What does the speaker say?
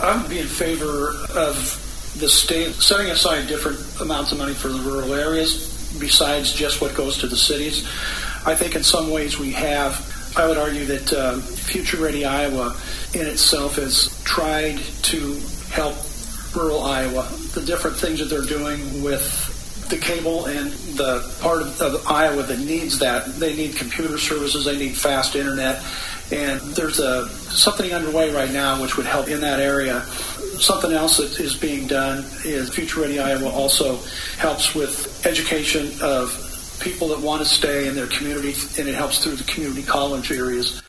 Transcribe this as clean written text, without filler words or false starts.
I would be in favor of the state setting aside different amounts of money for the rural areas besides just what goes to the cities. I think in some ways we have. I would argue that Future Ready Iowa in itself has tried to help rural Iowa. The different things that they're doing with the cable and the part of Iowa that needs that. They need computer services, they need fast internet, and there's something underway right now which would help in that area. Something else that is being done is Future Ready Iowa also helps with education of people that want to stay in their community, and it helps through the community college areas.